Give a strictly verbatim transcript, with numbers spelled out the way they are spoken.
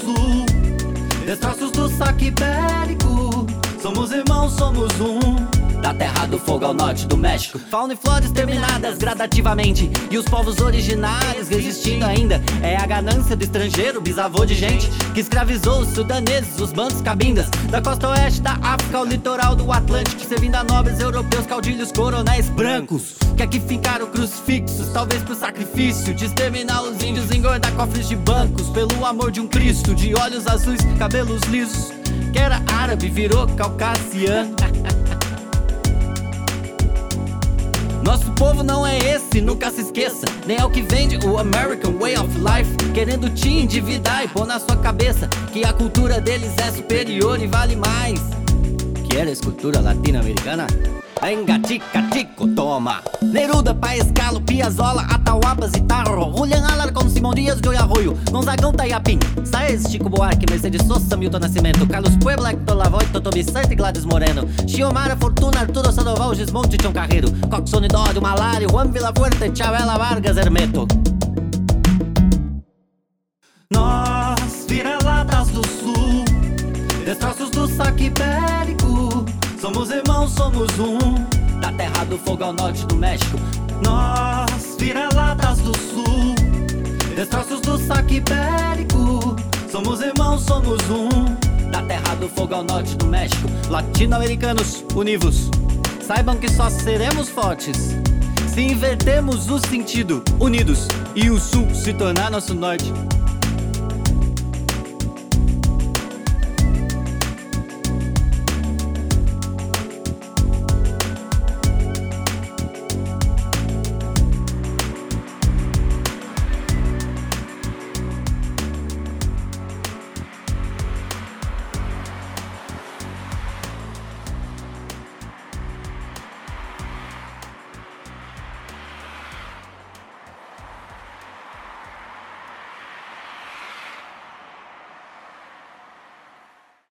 sul, destroços do saque bélico. Somos irmãos, somos um. Da terra do fogo ao norte do México, fauna e flora exterminadas gradativamente, e os povos originários resistindo ainda. É a ganância do estrangeiro, bisavô de gente que escravizou os sudaneses, os bantos cabindas. Da costa oeste da África ao litoral do Atlântico, servindo a nobres europeus, caudilhos, coronéis brancos que aqui fincaram crucifixos, talvez pro sacrifício de exterminar os índios, engordar cofres de bancos, pelo amor de um Cristo de olhos azuis, cabelos lisos, que era árabe, virou caucasiano. Nosso povo não é esse, nunca se esqueça. Nem é o que vende o American Way of Life, querendo te endividar e pôr na sua cabeça que a cultura deles é superior e vale mais. ¿Quieres cultura latino-americana? Venga, tica, tico, toma. Neruda, Paescalo, Piazzolla, Atahualpa, Zitarro, Julián Alarcón, Simão Dias, Joy Arroyo, Gonzagão, Taiapim, Saez, Chico Buarque, Mercedes Sosa, Milton Nascimento, Carlos Puebla, Hector Lavoe, Totó Vicente, Gladys Moreno, Xiomara, Fortuna, Arturo Sandoval, Gismonte, Tião Carreiro, Coxone Dório, Malário, Juan Villafuerte, Chavela Vargas, Hermeto. Nós, vira-latas do sul, destroços do saque bélico. Somos irmãos, somos um. Da terra do fogo ao norte do México. Nós, vira-latas do sul, destroços do saque bélico. Somos irmãos, somos um. Da terra do fogo ao norte do México. Latino-americanos, univos. Saibam que só seremos fortes se invertermos o sentido, unidos, e o sul se tornar nosso norte.